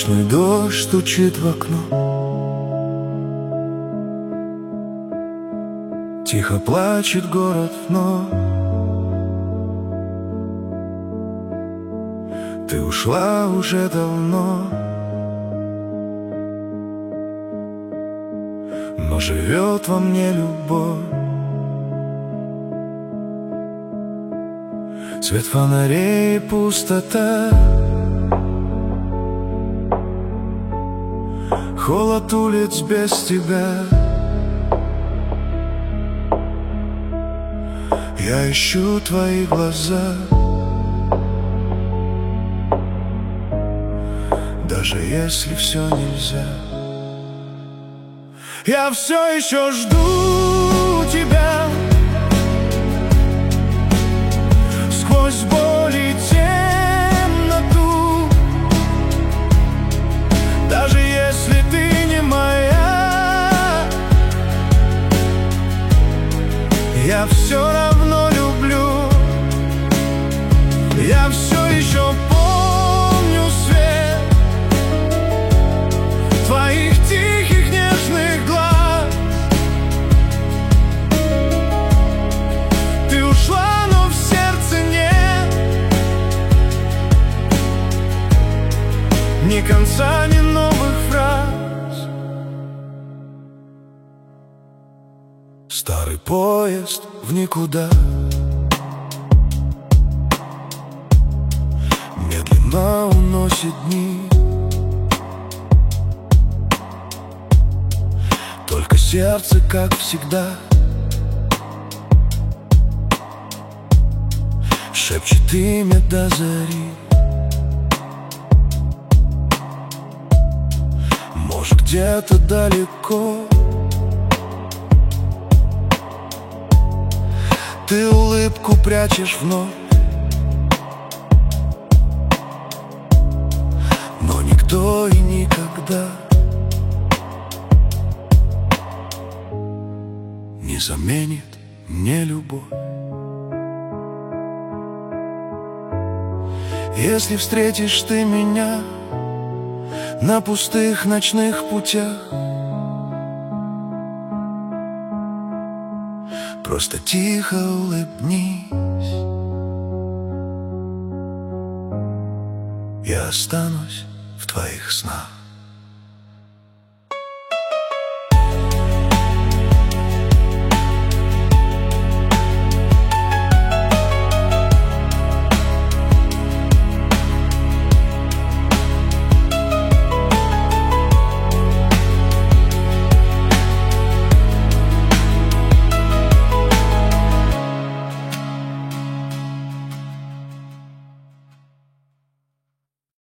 Ночной дождь стучит в окно, тихо плачет город вновь. Ты ушла уже давно, но живет во мне любовь. Свет фонарей, пустота, холод улиц без тебя. Я ищу твои глаза, даже если все нельзя. Я все еще жду тебя сквозь боль и темноту, даже если ты не моя. Я все равно люблю. Я все еще помню свет твоих тихих нежных глаз. Ты ушла, но в сердце нет ни конца, ни новых фраз. Старый поезд в никуда медленно уносит дни. Только сердце, как всегда, шепчет имя до зари. Может, где-то далеко ты улыбку прячешь вновь, но никто и никогда не заменит мне любовь. Если встретишь ты меня на пустых ночных путях, просто тихо улыбнись. Я останусь в твоих снах.